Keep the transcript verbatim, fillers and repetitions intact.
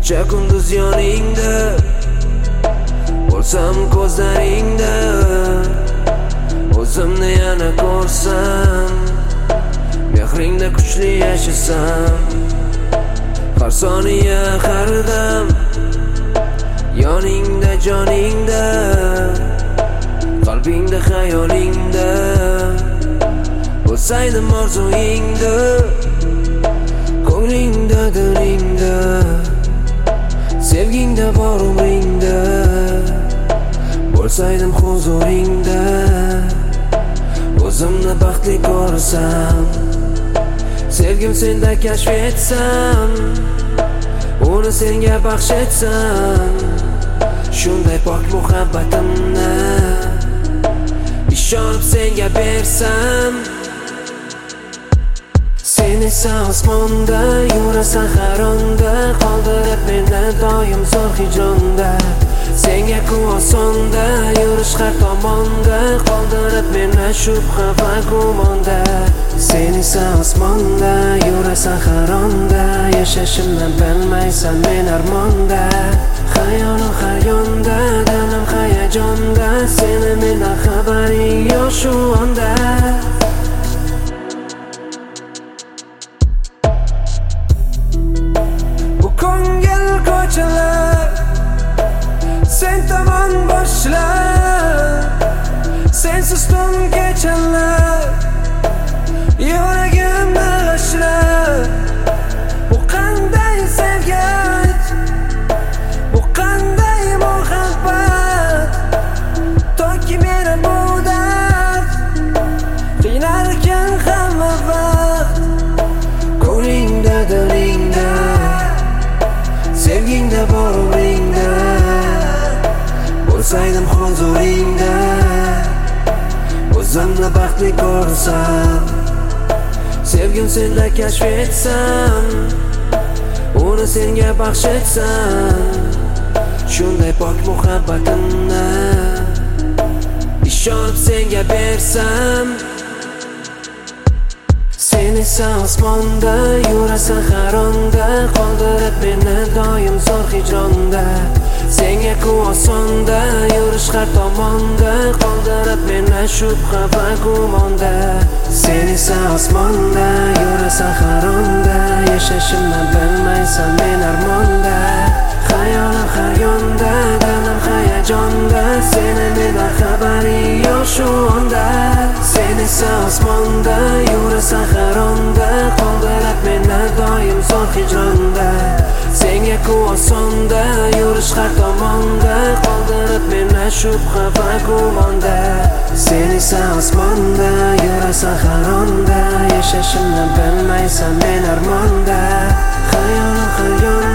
kecha kunduz yoningda bo'lsam ko'zlaringda, o'zimni yana ko'rsam, mehringda kuchli yashasam, har soniya har dam yoningda joningda, qalbingda xayolingda bo'lsaydim orzuingda, ko'nglingda dilingda, sevgingda bor umringda bo'lsaydim huzuringda, o'zimni baxtli ko'rsam, sevgim senda kashf etsam, uni senga baxsh etsam, shunday pok muhabbatimni ishonib senga bersam. Sen esa osmonda yurasan har onda, qoldirib meni doim zo'r hijronda. Senga ku osonda yurish har tomonda, qoldirib meni shubha va gumonda. Sen esa osmonda yurasan har onda, yashashimni bilmaysan men armonda. Xayolim har yonda, dilim hayajonda, seni mendan xabaring yo'q shu onda. Bu ko'ngil ko'chalar sen tomon boshlar, sensiz tun kechalar yuragimni g'ashlar. Bu qanday sevgi, bu qanday muhabbat, toki meni bu dard qiynarkan hamma vaqt. Ko'nglingda dilingda, sevgingda bor umringda bo'lsaydim huzuringda, o'zimni baxtli ko'rsam, sevgim senda kashf etsam, uni senga baxsh etsam, shunday pok muhabbatimni ishonib senga bersam. Sen esa osmonda yurasan har onda, qoldirib meni doim zo'r hijronda. Senga ku osonda yurish har tomonda, qoldirib meni shubha va gumonda. Sen esa osmonda yurasan har onda, yashashimni bilmaysan men armonda. Xayolim har yonda, dilim hayajonda, seni mendan xabaring yo'q shu onda. Sen esa osmonda yurasan har onda, qoldirib meni doim zo'r hijronda. Senga ku osonda yurish har tomonda, qoldirib meni shubha va gumonda. Sen esa osmonda yurasan har onda, yashashimni bilmaysan men armonda. Xayolim har yonda,